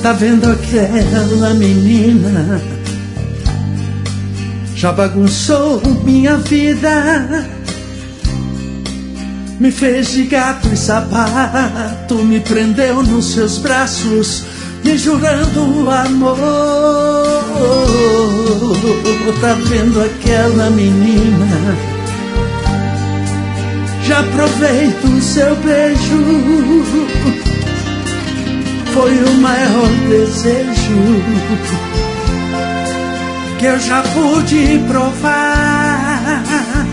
Tá vendo aquela menina? Já bagunçou minha vida, me fez de gato e sapato, me prendeu nos seus braços, me jurando amor. Tá vendo aquela menina? Já provei do seu beijo, foi o maior desejo que eu já pude provar.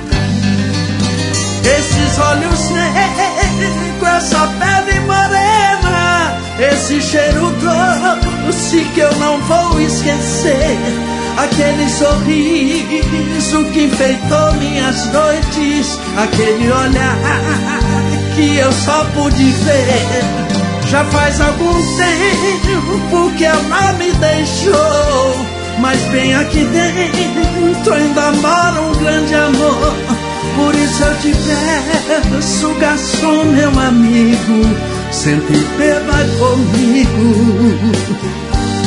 Esses olhos negros, essa pele morena, esse cheiro doce que eu não vou esquecer, aquele sorriso que enfeitou minhas noites, aquele olhar que eu só pude ver. Já faz algum tempo que ela não me deixou, mas bem aqui dentro ainda mora um grande amor. Por isso eu te peço, garçom, meu amigo, senta e beba comigo.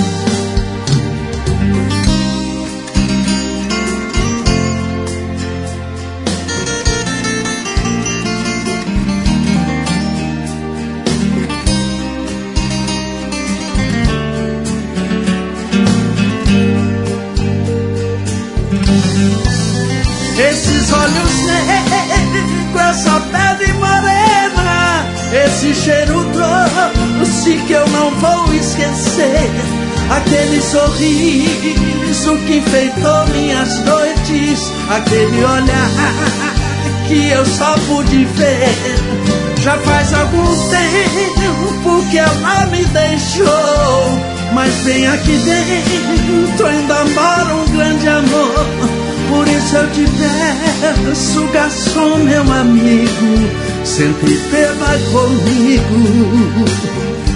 Esses olhos negros, essa pele morena, esse cheiro doce que eu não vou esquecer, aquele sorriso que enfeitou minhas noites, aquele olhar que eu só pude ver. Já faz algum tempo que ela me deixou, mas bem aqui dentro ainda mora um grande amor. Por isso eu te peço, garçom, meu amigo, senta e beba comigo.